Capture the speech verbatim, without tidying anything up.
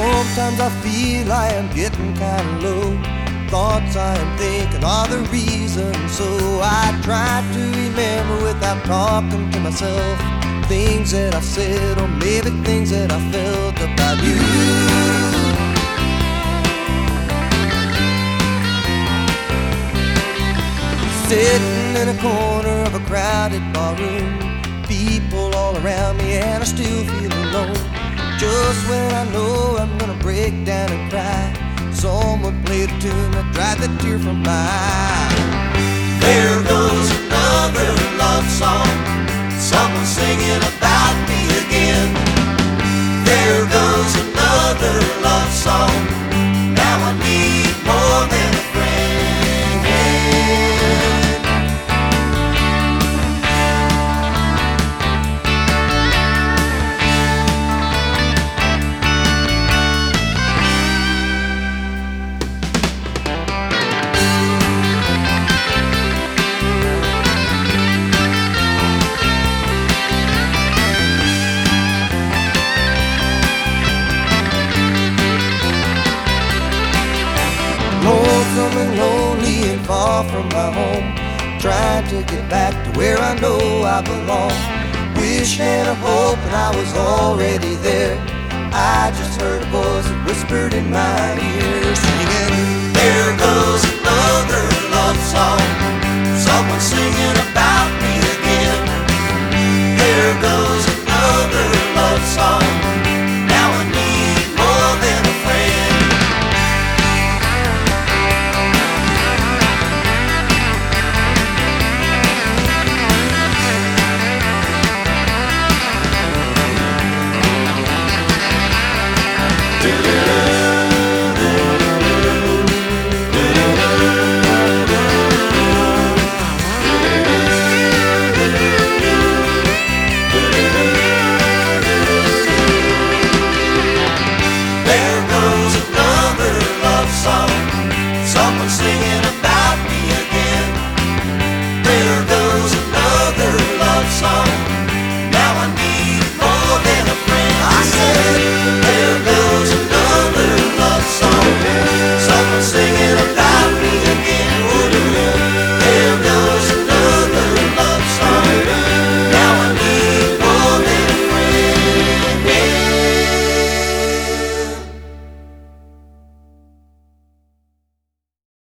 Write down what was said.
Sometimes I feel I am getting kinda low. Thoughts I am thinking are the reason. So I try to remember without talking to myself things that I've said, or maybe things that I felt about you. Sitting in a corner of a crowded barroom, people all around me and I still feel alone. Just when I know I'm gonna break down and cry, someone played a tune that dried the tear from my eye. There goes another love song, someone singing about me again. There goes another love song, now I need more than a friend. Lonesome and lonely and far from my home, trying to get back to where I know I belong. Wishing and hoping I was already there. I just heard a voice that whispered in my ear, singing, there goes another love song, someone singing about me again. There goes another love song, now I need more than a friend. There